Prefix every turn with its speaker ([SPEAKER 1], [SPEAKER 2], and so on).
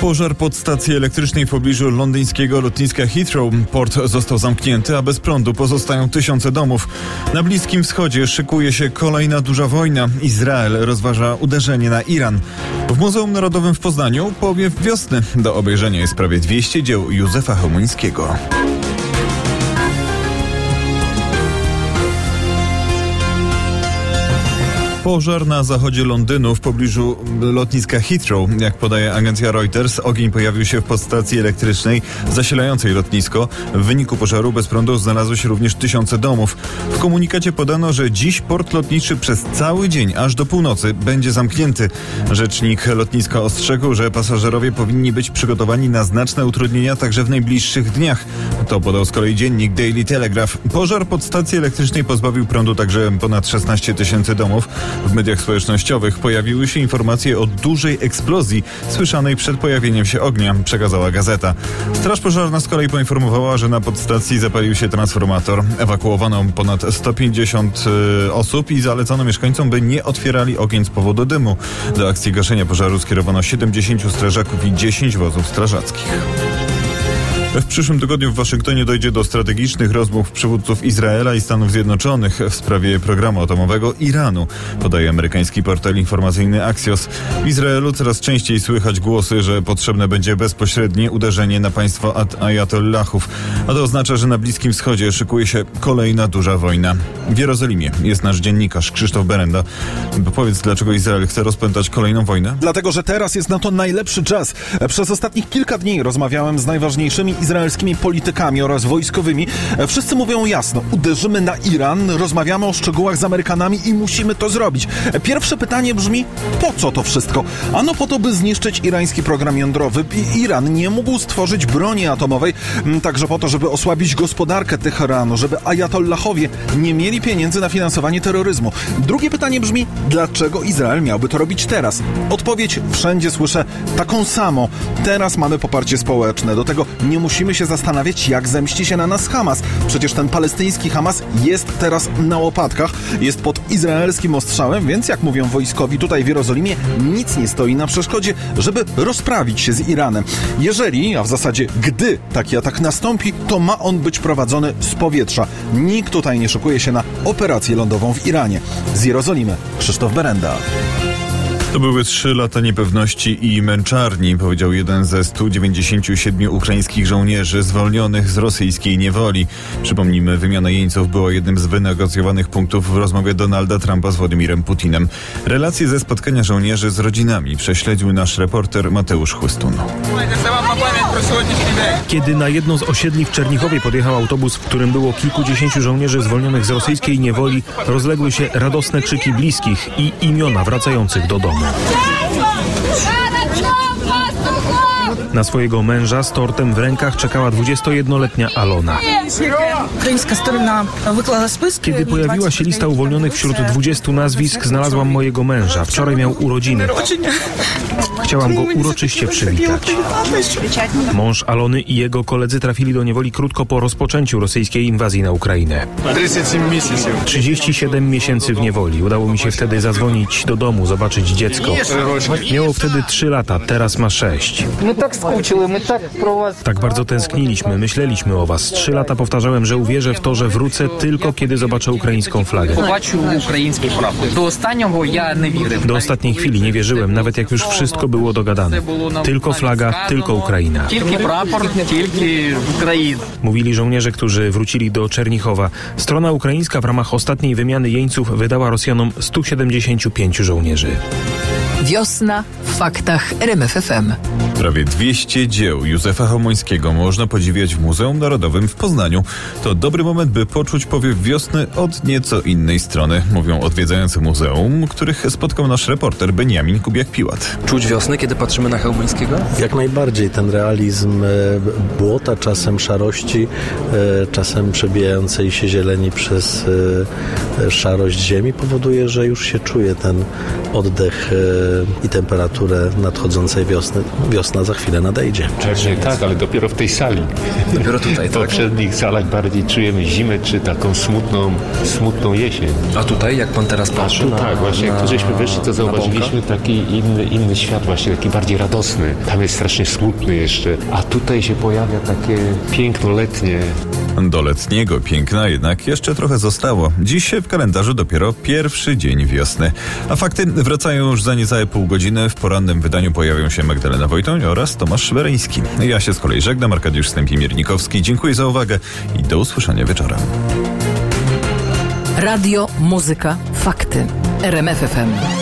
[SPEAKER 1] Pożar pod stacji elektrycznej w pobliżu londyńskiego lotniska Heathrow. Port został zamknięty, a bez prądu pozostają tysiące domów. Na Bliskim Wschodzie szykuje się kolejna duża wojna. Izrael rozważa uderzenie na Iran. W Muzeum Narodowym w Poznaniu powiew wiosny. Do obejrzenia jest prawie 200 dzieł Józefa Chełmońskiego. Pożar na zachodzie Londynu w pobliżu lotniska Heathrow. Jak podaje agencja Reuters, ogień pojawił się w podstacji elektrycznej zasilającej lotnisko. W wyniku pożaru bez prądu znalazły się również tysiące domów. W komunikacie podano, że dziś port lotniczy przez cały dzień, aż do północy, będzie zamknięty. Rzecznik lotniska ostrzegł, że pasażerowie powinni być przygotowani na znaczne utrudnienia także w najbliższych dniach. To podał z kolei dziennik Daily Telegraph. Pożar pod stacji elektrycznej pozbawił prądu także ponad 16 tysięcy domów. W mediach społecznościowych pojawiły się informacje o dużej eksplozji słyszanej przed pojawieniem się ognia, przekazała gazeta. Straż pożarna z kolei poinformowała, że na podstacji zapalił się transformator. Ewakuowano ponad 150 osób i zalecono mieszkańcom, by nie otwierali okien z powodu dymu. Do akcji gaszenia pożaru skierowano 70 strażaków i 10 wozów strażackich. W przyszłym tygodniu w Waszyngtonie dojdzie do strategicznych rozmów przywódców Izraela i Stanów Zjednoczonych w sprawie programu atomowego Iranu, podaje amerykański portal informacyjny Axios. W Izraelu coraz częściej słychać głosy, że potrzebne będzie bezpośrednie uderzenie na państwo ajatollahów, a to oznacza, że na Bliskim Wschodzie szykuje się kolejna duża wojna. W Jerozolimie jest nasz dziennikarz Krzysztof Berenda. Powiedz, dlaczego Izrael chce rozpętać kolejną wojnę?
[SPEAKER 2] Dlatego, że teraz jest na to najlepszy czas. Przez ostatnich kilka dni rozmawiałem z najważniejszymi izraelskimi politykami oraz wojskowymi. Wszyscy mówią jasno, uderzymy na Iran, rozmawiamy o szczegółach z Amerykanami i musimy to zrobić. Pierwsze pytanie brzmi, po co to wszystko? Ano po to, by zniszczyć irański program jądrowy. Iran nie mógł stworzyć broni atomowej, także po to, żeby osłabić gospodarkę Teheranu, żeby ajatollahowie nie mieli pieniędzy na finansowanie terroryzmu. Drugie pytanie brzmi, dlaczego Izrael miałby to robić teraz? Odpowiedź wszędzie słyszę taką samą. Teraz mamy poparcie społeczne. Do tego nie musimy się zastanawiać, jak zemści się na nas Hamas. Przecież ten palestyński Hamas jest teraz na łopatkach, jest pod izraelskim ostrzałem, więc jak mówią wojskowi tutaj w Jerozolimie, nic nie stoi na przeszkodzie, żeby rozprawić się z Iranem. Jeżeli, a w zasadzie gdy taki atak nastąpi, to ma on być prowadzony z powietrza. Nikt tutaj nie szykuje się na operację lądową w Iranie. Z Jerozolimy Krzysztof Berenda.
[SPEAKER 1] To były 3 lata niepewności i męczarni, powiedział jeden ze 197 ukraińskich żołnierzy zwolnionych z rosyjskiej niewoli. Przypomnijmy, wymiana jeńców była jednym z wynegocjowanych punktów w rozmowie Donalda Trumpa z Władimirem Putinem. Relacje ze spotkania żołnierzy z rodzinami prześledził nasz reporter Mateusz Chłystun.
[SPEAKER 3] Kiedy na jedno z osiedli w Czernichowie podjechał autobus, w którym było kilkudziesięciu żołnierzy zwolnionych z rosyjskiej niewoli, rozległy się radosne krzyki bliskich i imiona wracających do domu. Na swojego męża z tortem w rękach czekała 21-letnia Alona. Kiedy pojawiła się lista uwolnionych wśród 20 nazwisk, znalazłam mojego męża. Wczoraj miał urodziny. Chciałam go uroczyście przywitać. Mąż Alony i jego koledzy trafili do niewoli krótko po rozpoczęciu rosyjskiej inwazji na Ukrainę. 37 miesięcy w niewoli. Udało mi się wtedy zadzwonić do domu, zobaczyć dziecko. Miało wtedy 3 lata, teraz ma 6. Tak bardzo tęskniliśmy, myśleliśmy o was. 3 lata powtarzałem, że uwierzę w to, że wrócę tylko kiedy zobaczę ukraińską flagę. Do ostatniej chwili nie wierzyłem, nawet jak już wszystko było dogadane. Tylko flaga, tylko Ukraina. Mówili żołnierze, którzy wrócili do Czernichowa. Strona ukraińska w ramach ostatniej wymiany jeńców wydała Rosjanom 175 żołnierzy.
[SPEAKER 4] Wiosna w faktach RMF FM.
[SPEAKER 1] Prawie 200 dzieł Józefa Chełmońskiego można podziwiać w Muzeum Narodowym w Poznaniu. To dobry moment, by poczuć powiew wiosny od nieco innej strony, mówią odwiedzający muzeum, których spotkał nasz reporter Beniamin Kubiak-Piłat.
[SPEAKER 5] Czuć wiosnę, kiedy patrzymy na Chełmońskiego?
[SPEAKER 6] Jak najbardziej. Ten realizm błota, czasem szarości, czasem przebijającej się zieleni przez szarość ziemi powoduje, że już się czuje ten oddech i temperatura temperaturę nadchodzącej wiosny. Wiosna za chwilę nadejdzie.
[SPEAKER 7] Pewnie tak, ale dopiero w tej sali.
[SPEAKER 5] Dopiero tutaj,
[SPEAKER 7] W
[SPEAKER 5] tak?
[SPEAKER 7] poprzednich salach bardziej czujemy zimę, czy taką smutną jesień.
[SPEAKER 5] A tutaj, jak pan teraz patrzy
[SPEAKER 7] Tak, właśnie jak tu żeśmy wyszli, to zauważyliśmy taki inny świat, właśnie taki bardziej radosny. Tam jest strasznie smutny jeszcze, a tutaj się pojawia takie piękno letnie.
[SPEAKER 1] Do letniego piękna jednak jeszcze trochę zostało. Dziś w kalendarzu dopiero pierwszy dzień wiosny. A fakty wracają już za niecałe pół godziny. W porannym wydaniu pojawią się Magdalena Wojtoń oraz Tomasz Szyberyński. Ja się z kolei żegnam, Arkadiusz Stępimiernikowski. Dziękuję za uwagę i do usłyszenia wieczorem.
[SPEAKER 4] Radio, muzyka, fakty. RMF FM.